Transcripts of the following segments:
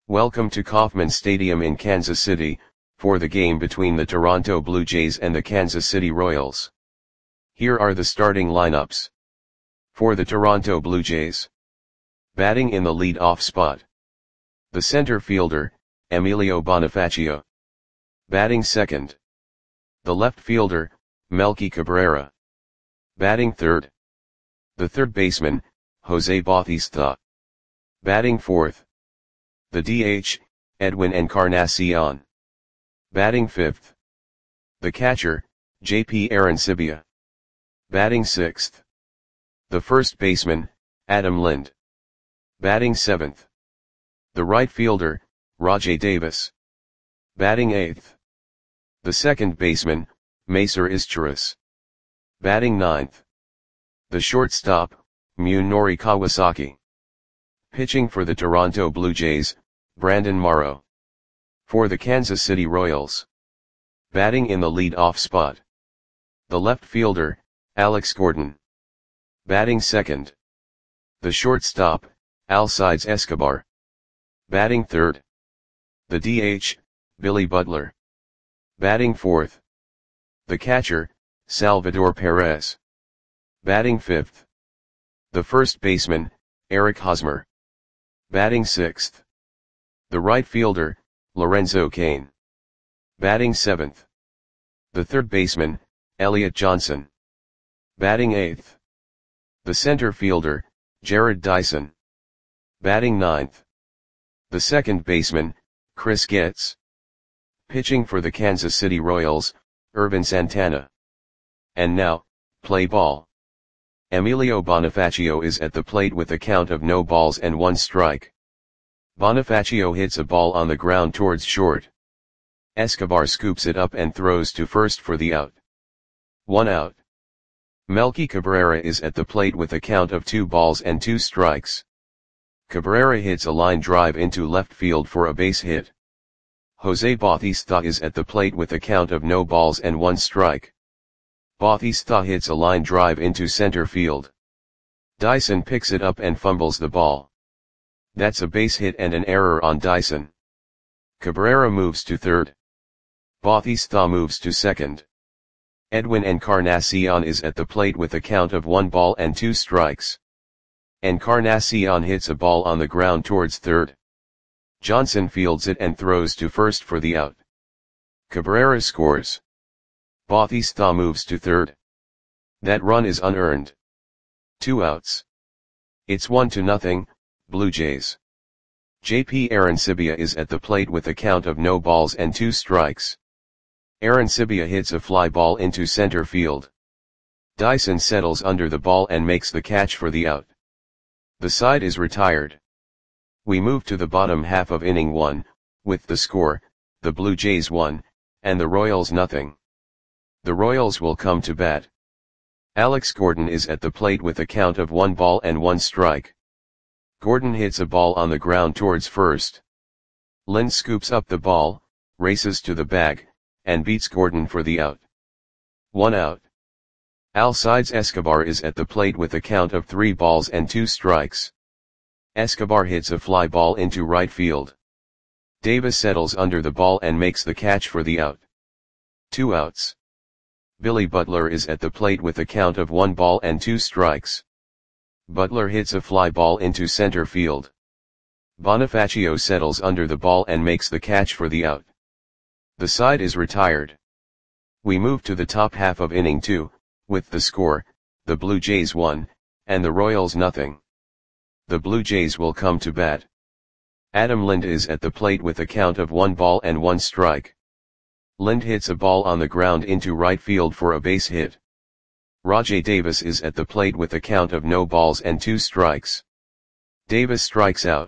Welcome to Kauffman Stadium in Kansas City, for the game between the Toronto Blue Jays and the Kansas City Royals. Here are the starting lineups. For the Toronto Blue Jays. Batting in the lead-off spot. The center fielder, Emilio Bonifacio. Batting second. The left fielder, Melky Cabrera. Batting third. The third baseman, Jose Bautista. Batting fourth. The DH, Edwin Encarnacion. Batting fifth. The catcher, J.P. Arencibia. Batting sixth. The first baseman, Adam Lind. Batting seventh. The right fielder, Rajai Davis. Batting eighth. The second baseman, Macer Izturis. Batting ninth. The shortstop, Munenori Kawasaki. Pitching for the Toronto Blue Jays, Brandon Morrow. For the Kansas City Royals. Batting in the lead-off spot. The left fielder, Alex Gordon. Batting second. The shortstop, Alcides Escobar. Batting third. The DH, Billy Butler. Batting fourth. The catcher, Salvador Perez. Batting fifth. The first baseman, Eric Hosmer. Batting sixth. The right fielder, Lorenzo Cain. Batting seventh. The third baseman, Elliot Johnson. Batting eighth. The center fielder, Jared Dyson. Batting ninth. The second baseman, Chris Getz. Pitching for the Kansas City Royals, Irvin Santana. And now, play ball. Emilio Bonifacio is at the plate with a count of no balls and one strike. Bonifacio hits a ball on the ground towards short. Escobar scoops it up and throws to first for the out. 1 out. Melky Cabrera is at the plate with a count of 2 balls and 2 strikes. Cabrera hits a line drive into left field for a base hit. Jose Bautista is at the plate with a count of no balls and 1 strike. Bautista hits a line drive into center field. Dyson picks it up and fumbles the ball. That's a base hit and an error on Dyson. Cabrera moves to third. Bautista moves to second. Edwin Encarnacion is at the plate with a count of 1 ball and 2 strikes. Encarnacion hits a ball on the ground towards third. Johnson fields it and throws to first for the out. Cabrera scores. Bautista moves to third. That run is unearned. 2 outs. It's 1-0, Blue Jays. J.P. Arencibia is at the plate with a count of no balls and 2 strikes. Arencibia hits a fly ball into center field. Dyson settles under the ball and makes the catch for the out. The side is retired. We move to the bottom half of inning 1, with the score, the Blue Jays 1, and the Royals 0. The Royals will come to bat. Alex Gordon is at the plate with a count of 1 ball and 1 strike. Gordon hits a ball on the ground towards first. Lind scoops up the ball, races to the bag, and beats Gordon for the out. 1 out. Alcides Escobar is at the plate with a count of 3 balls and 2 strikes. Escobar hits a fly ball into right field. Davis settles under the ball and makes the catch for the out. 2 outs. Billy Butler is at the plate with a count of 1 ball and 2 strikes. Butler hits a fly ball into center field. Bonifacio settles under the ball and makes the catch for the out. The side is retired. We move to the top half of inning 2, with the score, the Blue Jays 1, and the Royals 0. The Blue Jays will come to bat. Adam Lind is at the plate with a count of 1 ball and 1 strike. Lind hits a ball on the ground into right field for a base hit. Rajai Davis is at the plate with a count of no balls and 2 strikes. Davis strikes out.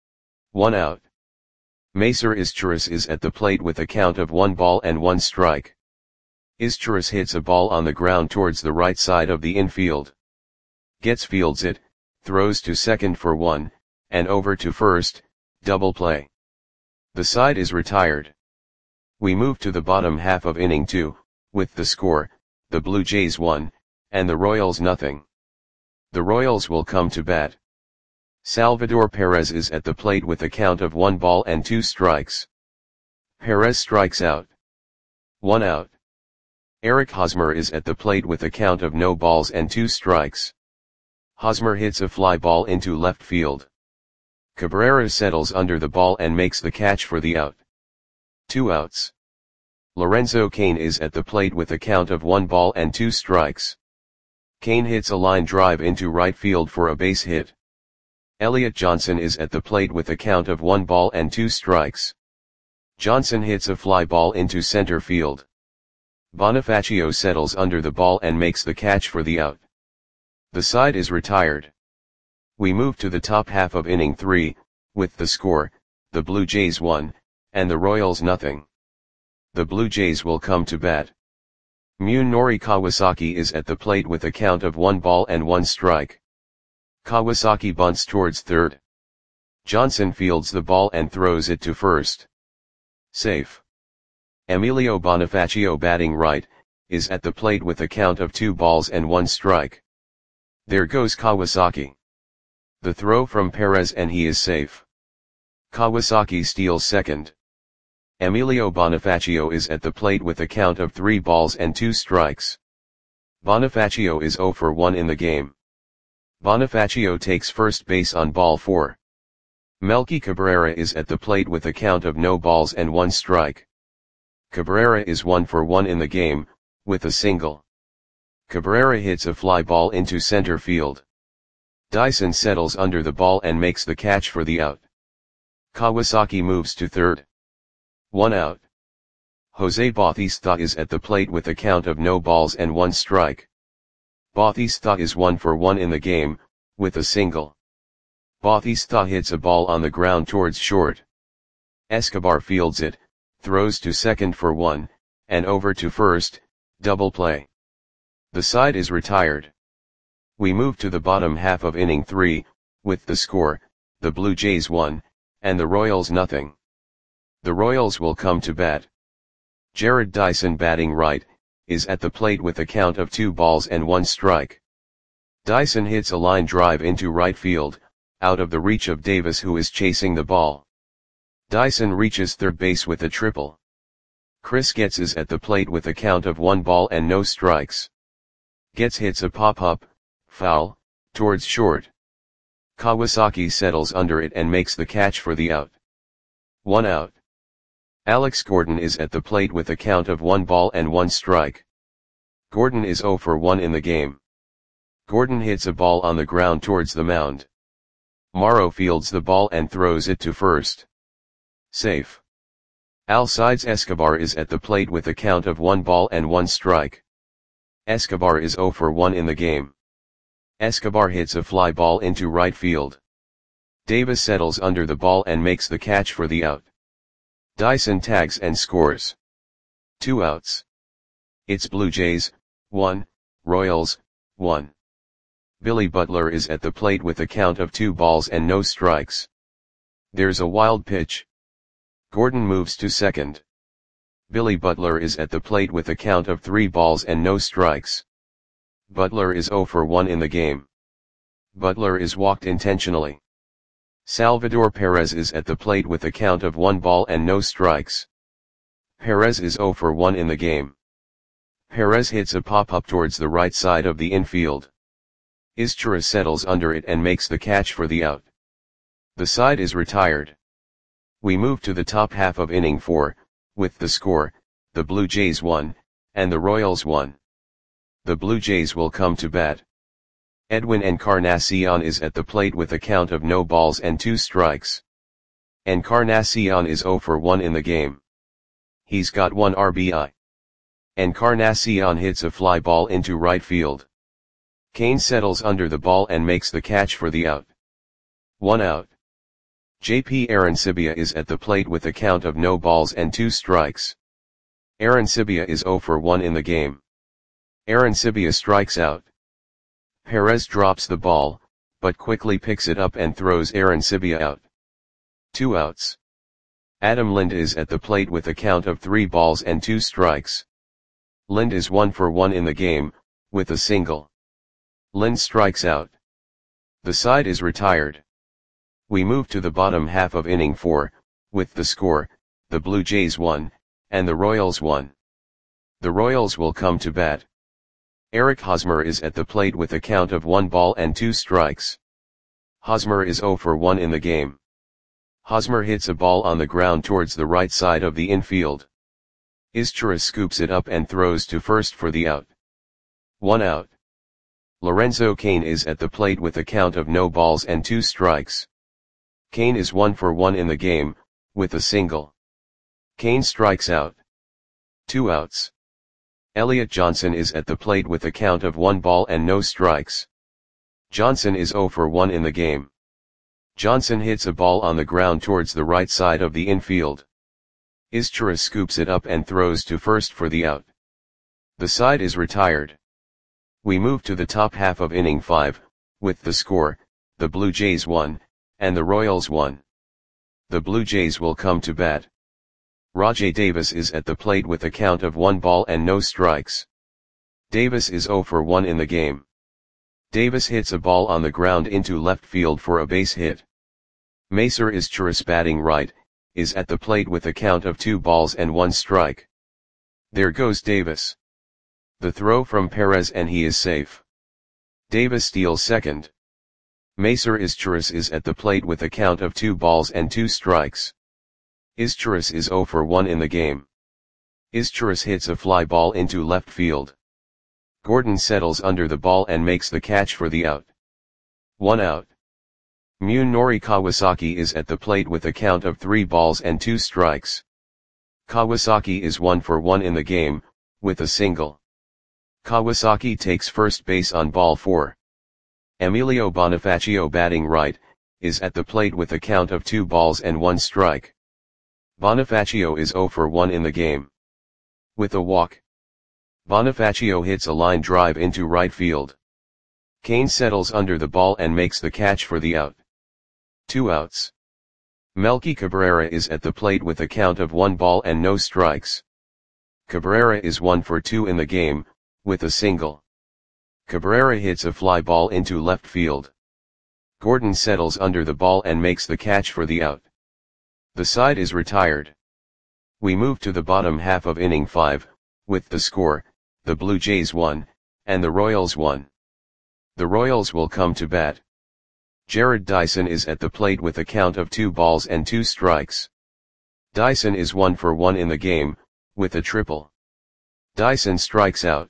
1 out. Macer Izturis is at the plate with a count of 1 ball and 1 strike. Izturis hits a ball on the ground towards the right side of the infield. Getz fields it, throws to second for 1, and over to first, double play. The side is retired. We move to the bottom half of inning 2, with the score, the Blue Jays 1, and the Royals 0. The Royals will come to bat. Salvador Perez is at the plate with a count of 1 ball and 2 strikes. Perez strikes out. 1 out. Eric Hosmer is at the plate with a count of no balls and 2 strikes. Hosmer hits a fly ball into left field. Cabrera settles under the ball and makes the catch for the out. 2 outs. Lorenzo Cain is at the plate with a count of 1 ball and 2 strikes. Cain hits a line drive into right field for a base hit. Elliot Johnson is at the plate with a count of 1 ball and 2 strikes. Johnson hits a fly ball into center field. Bonifacio settles under the ball and makes the catch for the out. The side is retired. We move to the top half of inning 3, with the score, the Blue Jays 1, and the Royals nothing. The Blue Jays will come to bat. Munenori Kawasaki is at the plate with a count of 1 ball and 1 strike. Kawasaki bunts towards third. Johnson fields the ball and throws it to first. Safe. Emilio Bonifacio, batting right, is at the plate with a count of 2 balls and 1 strike. There goes Kawasaki. The throw from Perez and he is safe. Kawasaki steals second. Emilio Bonifacio is at the plate with a count of 3 balls and 2 strikes. Bonifacio is 0 for 1 in the game. Bonifacio takes first base on ball 4. Melky Cabrera is at the plate with a count of no balls and 1 strike. Cabrera is 1 for 1 in the game, with a single. Cabrera hits a fly ball into center field. Dyson settles under the ball and makes the catch for the out. Kawasaki moves to third. 1 out. Jose Bautista is at the plate with a count of no balls and 1 strike. Bautista is 1 for 1 in the game, with a single. Bautista hits a ball on the ground towards short. Escobar fields it, throws to second for 1, and over to first, double play. The side is retired. We move to the bottom half of inning 3, with the score, the Blue Jays 1, and the Royals nothing. The Royals will come to bat. Jared Dyson, batting right, is at the plate with a count of 2 balls and 1 strike. Dyson hits a line drive into right field, out of the reach of Davis, who is chasing the ball. Dyson reaches third base with a triple. Chris Getz is at the plate with a count of 1 ball and no strikes. Getz hits a pop-up, foul, towards short. Kawasaki settles under it and makes the catch for the out. 1 out. Alex Gordon is at the plate with a count of 1 ball and 1 strike. Gordon is 0 for 1 in the game. Gordon hits a ball on the ground towards the mound. Morrow fields the ball and throws it to first. Safe. Alcides Escobar is at the plate with a count of 1 ball and 1 strike. Escobar is 0 for 1 in the game. Escobar hits a fly ball into right field. Davis settles under the ball and makes the catch for the out. Dyson tags and scores. 2 outs. It's Blue Jays 1, Royals 1. Billy Butler is at the plate with a count of 2 balls and no strikes. There's a wild pitch. Gordon moves to second. Billy Butler is at the plate with a count of 3 balls and no strikes. Butler is 0 for 1 in the game. Butler is walked intentionally. Salvador Perez is at the plate with a count of 1 ball and no strikes. Perez is 0 for 1 in the game. Perez hits a pop-up towards the right side of the infield. Izchira settles under it and makes the catch for the out. The side is retired. We move to the top half of inning 4, with the score, the Blue Jays 1, and the Royals 1. The Blue Jays will come to bat. Edwin Encarnacion is at the plate with a count of no balls and 2 strikes. Encarnacion is 0 for 1 in the game. He's got 1 RBI. Encarnacion hits a fly ball into right field. Cain settles under the ball and makes the catch for the out. 1 out. JP Arancibia is at the plate with a count of no balls and 2 strikes. Arancibia is 0 for 1 in the game. Arancibia strikes out. Perez drops the ball, but quickly picks it up and throws Arancibia out. 2 outs. Adam Lind is at the plate with a count of 3 balls and 2 strikes. Lind is 1 for 1 in the game, with a single. Lind strikes out. The side is retired. We move to the bottom half of inning 4, with the score, the Blue Jays 1, and the Royals 1. The Royals will come to bat. Eric Hosmer is at the plate with a count of 1 ball and 2 strikes. Hosmer is 0 for 1 in the game. Hosmer hits a ball on the ground towards the right side of the infield. Izturis scoops it up and throws to first for the out. 1 out. Lorenzo Cain is at the plate with a count of no balls and 2 strikes. Cain is 1 for 1 in the game, with a single. Cain strikes out. 2 outs. Elliot Johnson is at the plate with a count of 1 ball and no strikes. Johnson is 0 for 1 in the game. Johnson hits a ball on the ground towards the right side of the infield. Izturis scoops it up and throws to first for the out. The side is retired. We move to the top half of inning 5, with the score, the Blue Jays 1, and the Royals 1. The Blue Jays will come to bat. Rajai Davis is at the plate with a count of 1 ball and no strikes. Davis is 0 for 1 in the game. Davis hits a ball on the ground into left field for a base hit. Macer Izturis, batting right, is at the plate with a count of 2 balls and 1 strike. There goes Davis. The throw from Perez and he is safe. Davis steals second. Macer Izturis is at the plate with a count of 2 balls and 2 strikes. Izturis is 0 for 1 in the game. Izturis hits a fly ball into left field. Gordon settles under the ball and makes the catch for the out. 1 out. Munenori Kawasaki is at the plate with a count of 3 balls and 2 strikes. Kawasaki is 1 for 1 in the game, with a single. Kawasaki takes first base on ball 4. Emilio Bonifacio, batting right, is at the plate with a count of 2 balls and 1 strike. Bonifacio is 0 for 1 in the game. With a walk. Bonifacio hits a line drive into right field. Cain settles under the ball and makes the catch for the out. 2 outs. Melky Cabrera is at the plate with a count of 1 ball and no strikes. Cabrera is 1 for 2 in the game, with a single. Cabrera hits a fly ball into left field. Gordon settles under the ball and makes the catch for the out. The side is retired. We move to the bottom half of inning 5, with the score, the Blue Jays 1, and the Royals 1. The Royals will come to bat. Jared Dyson is at the plate with a count of 2 balls and 2 strikes. Dyson is 1 for 1 in the game, with a triple. Dyson strikes out.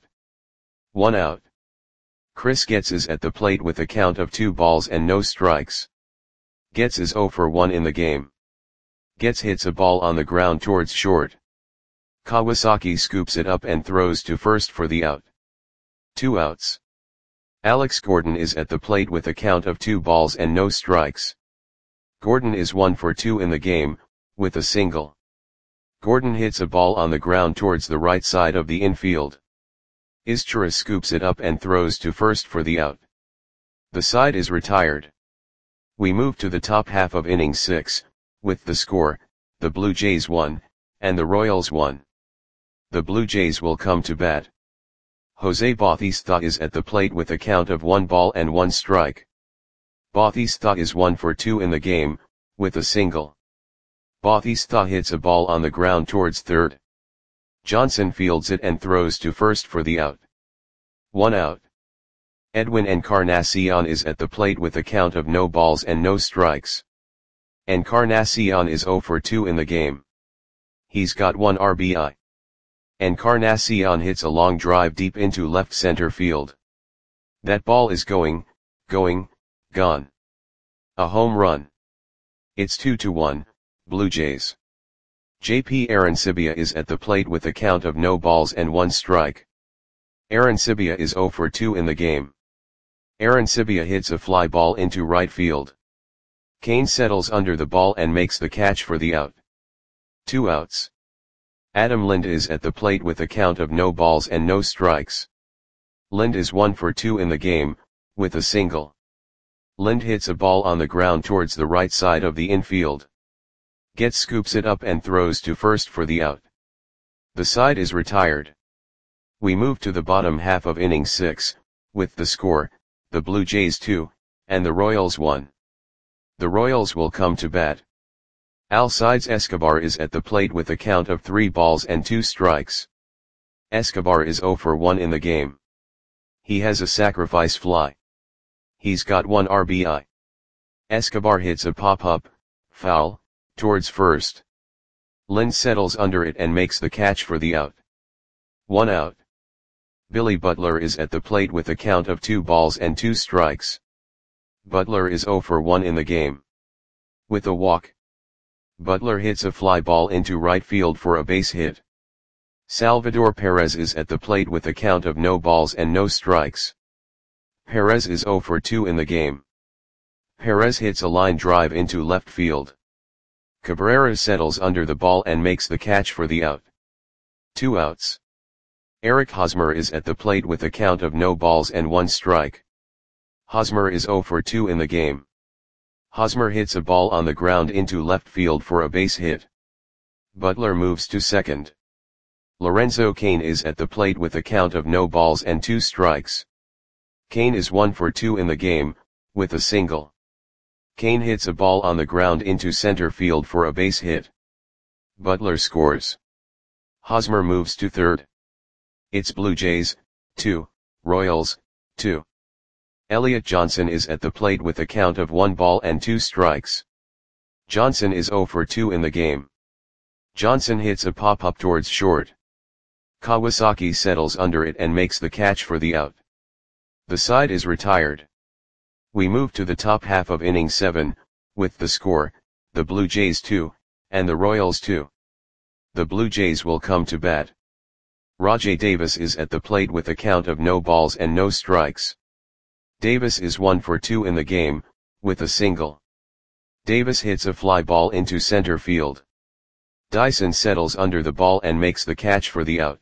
1 out. Chris Getz is at the plate with a count of 2 balls and no strikes. Getz is 0 for 1 in the game. Getz hits a ball on the ground towards short. Kawasaki scoops it up and throws to first for the out. 2 outs. Alex Gordon is at the plate with a count of 2 balls and no strikes. Gordon is 1 for 2 in the game, with a single. Gordon hits a ball on the ground towards the right side of the infield. Izturis scoops it up and throws to first for the out. The side is retired. We move to the top half of inning 6, with the score, the Blue Jays 1, and the Royals 1. The Blue Jays will come to bat. Jose Bautista is at the plate with a count of 1 ball and 1 strike. Bautista is 1 for 2 in the game, with a single. Bautista hits a ball on the ground towards third. Johnson fields it and throws to first for the out. 1 out. Edwin Encarnacion is at the plate with a count of no balls and no strikes. Encarnacion is 0 for 2 in the game. He's got 1 RBI. Encarnacion hits a long drive deep into left center field. That ball is gone. A home run. It's 2-1, Blue Jays. JP Arancibia is at the plate with a count of no balls and 1 strike. Arancibia is 0 for 2 in the game. Arancibia hits a fly ball into right field. Cain settles under the ball and makes the catch for the out. 2 outs. Adam Lind is at the plate with a count of no balls and no strikes. Lind is 1 for 2 in the game, with a single. Lind hits a ball on the ground towards the right side of the infield. Getz scoops it up and throws to first for the out. The side is retired. We move to the bottom half of inning 6, with the score, the Blue Jays 2, and the Royals 1. The Royals will come to bat. Alcides Escobar is at the plate with a count of 3 balls and 2 strikes. Escobar is 0 for 1 in the game. He has a sacrifice fly. He's got 1 RBI. Escobar hits a pop-up, foul, towards first. Lynn settles under it and makes the catch for the out. 1 out. Billy Butler is at the plate with a count of 2 balls and 2 strikes. Butler is 0 for 1 in the game. With a walk, Butler hits a fly ball into right field for a base hit. Salvador Perez is at the plate with a count of no balls and no strikes. Perez is 0 for 2 in the game. Perez hits a line drive into left field. Cabrera settles under the ball and makes the catch for the out. 2 outs. Eric Hosmer is at the plate with a count of no balls and 1 strike. Hosmer is 0 for 2 in the game. Hosmer hits a ball on the ground into left field for a base hit. Butler moves to second. Lorenzo Cain is at the plate with a count of no balls and 2 strikes. Cain is 1 for 2 in the game, with a single. Cain hits a ball on the ground into center field for a base hit. Butler scores. Hosmer moves to third. It's Blue Jays, 2, Royals, 2. Elliot Johnson is at the plate with a count of 1 ball and 2 strikes. Johnson is 0 for 2 in the game. Johnson hits a pop-up towards short. Kawasaki settles under it and makes the catch for the out. The side is retired. We move to the top half of inning 7, with the score, the Blue Jays 2, and the Royals 2. The Blue Jays will come to bat. Rajai Davis is at the plate with a count of no balls and no strikes. Davis is 1 for 2 in the game, with a single. Davis hits a fly ball into center field. Dyson settles under the ball and makes the catch for the out.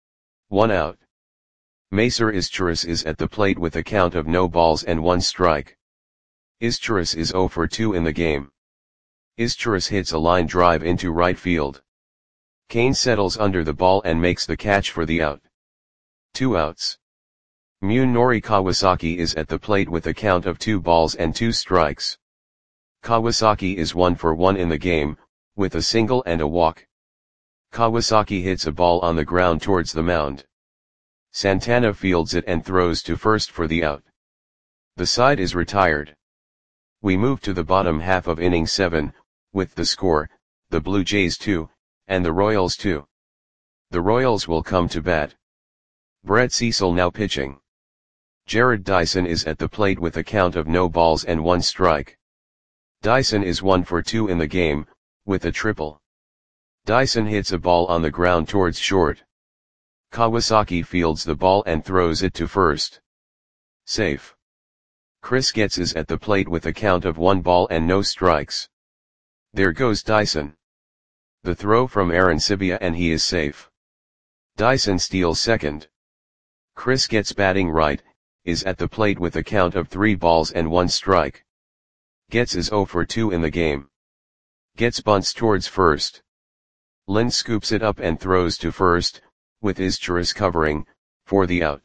1 out. Macer Izturis is at the plate with a count of no balls and 1 strike. Izturis is 0 for 2 in the game. Izturis hits a line drive into right field. Cain settles under the ball and makes the catch for the out. 2 outs. Munenori Kawasaki is at the plate with a count of 2 balls and 2 strikes. Kawasaki is 1 for 1 in the game, with a single and a walk. Kawasaki hits a ball on the ground towards the mound. Santana fields it and throws to first for the out. The side is retired. We move to the bottom half of inning 7, with the score, the Blue Jays 2, and the Royals 2. The Royals will come to bat. Brett Cecil now pitching. Jared Dyson is at the plate with a count of no balls and 1 strike. Dyson is 1 for 2 in the game, with a triple. Dyson hits a ball on the ground towards short. Kawasaki fields the ball and throws it to first. Safe. Chris Getz is at the plate with a count of 1 ball and no strikes. There goes Dyson. The throw from Aaron Sibia and he is safe. Dyson steals second. Chris Getz batting right, is at the plate with a count of 3 balls and 1 strike. Getz is 0 for 2 in the game. Getz bunts towards first. Lynn scoops it up and throws to first, with Izturis covering, for the out.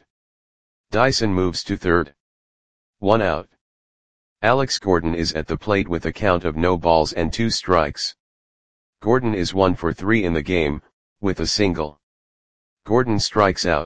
Dyson moves to third. 1 out. Alex Gordon is at the plate with a count of no balls and 2 strikes. Gordon is 1 for 3 in the game, with a single. Gordon strikes out.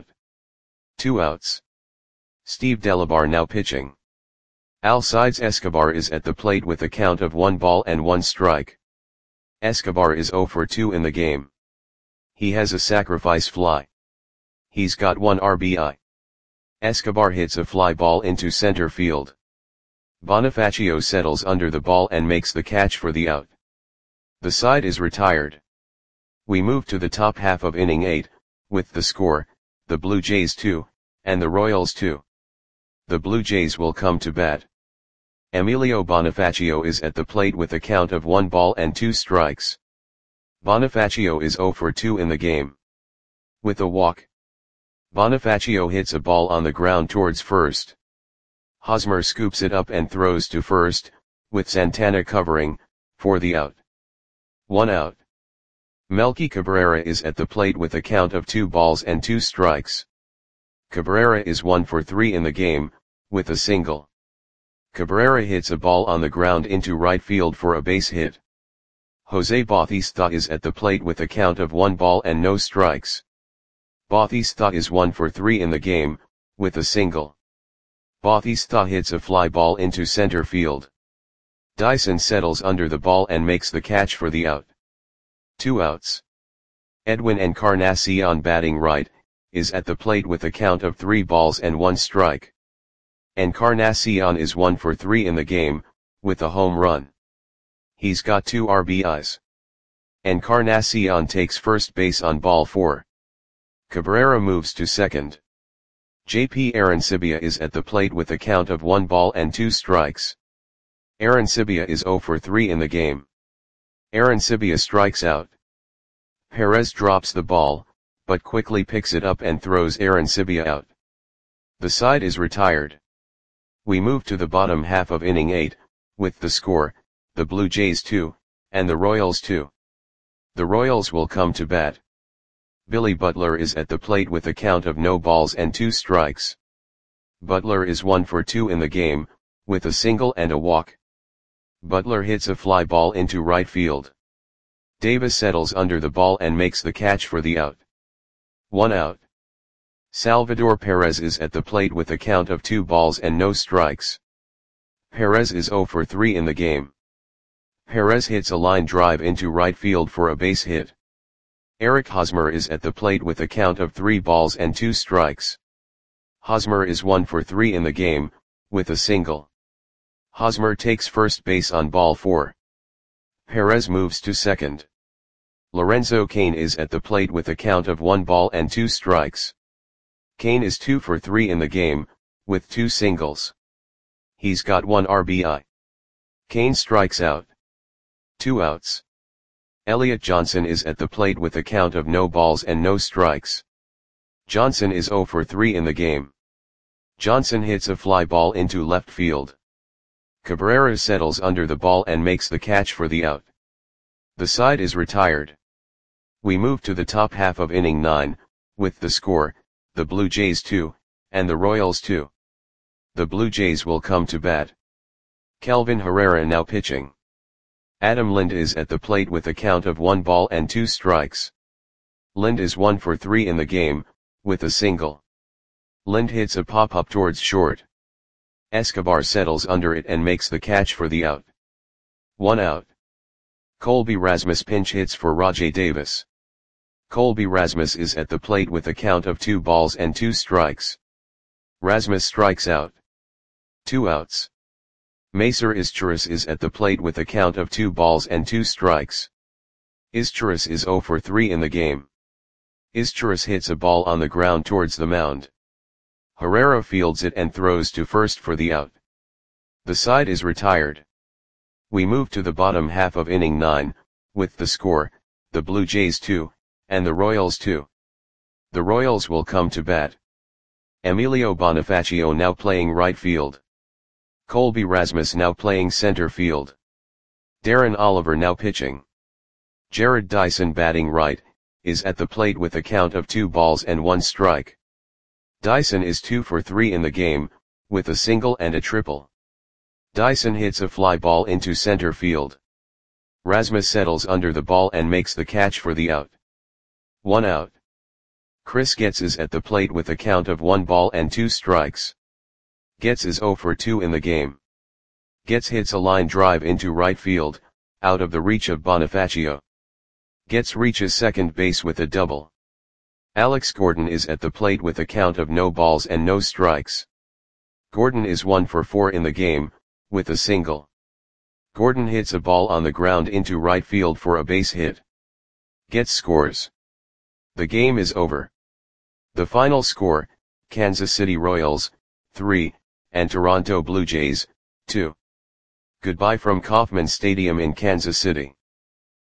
2 outs. Steve Delabar now pitching. Alcides Escobar is at the plate with a count of 1 ball and 1 strike. Escobar is 0 for 2 in the game. He has a sacrifice fly. He's got 1 RBI. Escobar hits a fly ball into center field. Bonifacio settles under the ball and makes the catch for the out. The side is retired. We move to the top half of inning 8, with the score, the Blue Jays 2, and the Royals 2. The Blue Jays will come to bat. Emilio Bonifacio is at the plate with a count of 1 ball and 2 strikes. Bonifacio is 0 for 2 in the game. With a walk, Bonifacio hits a ball on the ground towards first. Hosmer scoops it up and throws to first, with Santana covering, for the out. 1 out. Melky Cabrera is at the plate with a count of 2 balls and 2 strikes. Cabrera is 1 for 3 in the game, with a single. Cabrera hits a ball on the ground into right field for a base hit. Jose Bautista is at the plate with a count of 1 ball and no strikes. Bautista is 1 for 3 in the game, with a single. Bautista hits a fly ball into center field. Dyson settles under the ball and makes the catch for the out. 2 outs. Edwin Encarnacion, batting right, is at the plate with a count of 3 balls and 1 strike. Encarnacion is 1 for 3 in the game, with a home run. He's got 2 RBIs. Encarnacion takes first base on ball 4. Cabrera moves to second. JP Arancibia is at the plate with a count of 1 ball and 2 strikes. Arancibia is 0 for 3 in the game. Arancibia strikes out. Perez drops the ball, but quickly picks it up and throws Arancibia out. The side is retired. We move to the bottom half of inning 8, with the score, the Blue Jays 2, and the Royals 2. The Royals will come to bat. Billy Butler is at the plate with a count of no balls and 2 strikes. Butler is 1 for 2 in the game, with a single and a walk. Butler hits a fly ball into right field. Davis settles under the ball and makes the catch for the out. 1 out. Salvador Perez is at the plate with a count of 2 balls and no strikes. Perez is 0 for 3 in the game. Perez hits a line drive into right field for a base hit. Eric Hosmer is at the plate with a count of 3 balls and 2 strikes. Hosmer is 1 for 3 in the game, with a single. Hosmer takes first base on ball 4. Perez moves to second. Lorenzo Cain is at the plate with a count of 1 ball and 2 strikes. Cain is 2 for 3 in the game, with 2 singles. He's got 1 RBI. Cain strikes out. 2 outs. Elliot Johnson is at the plate with a count of no balls and no strikes. Johnson is 0 for 3 in the game. Johnson hits a fly ball into left field. Cabrera settles under the ball and makes the catch for the out. The side is retired. We move to the top half of inning 9, with the score, the Blue Jays 2, and the Royals 2. The Blue Jays will come to bat. Kelvin Herrera now pitching. Adam Lind is at the plate with a count of 1 ball and 2 strikes. Lind is 1 for 3 in the game, with a single. Lind hits a pop-up towards short. Escobar settles under it and makes the catch for the out. 1 out. Colby Rasmus pinch hits for Rajai Davis. Colby Rasmus is at the plate with a count of 2 balls and 2 strikes. Rasmus strikes out. 2 outs. Macer Izturis is at the plate with a count of 2 balls and 2 strikes. Izturis is 0 for 3 in the game. Izturis hits a ball on the ground towards the mound. Herrera fields it and throws to first for the out. The side is retired. We move to the bottom half of inning 9, with the score, the Blue Jays 2, and the Royals 2. The Royals will come to bat. Emilio Bonifacio now playing right field. Colby Rasmus now playing center field. Darren Oliver now pitching. Jared Dyson batting right, is at the plate with a count of 2 balls and 1 strike. Dyson is 2 for 3 in the game, with a single and a triple. Dyson hits a fly ball into center field. Rasmus settles under the ball and makes the catch for the out. 1 out. Chris Getz is at the plate with a count of 1 ball and 2 strikes. Getz is 0 for 2 in the game. Getz hits a line drive into right field, out of the reach of Bonifacio. Getz reaches second base with a double. Alex Gordon is at the plate with a count of no balls and no strikes. Gordon is 1 for 4 in the game, with a single. Gordon hits a ball on the ground into right field for a base hit. Getz scores. The game is over. The final score, Kansas City Royals, 3, and Toronto Blue Jays, 2. Goodbye from Kauffman Stadium in Kansas City.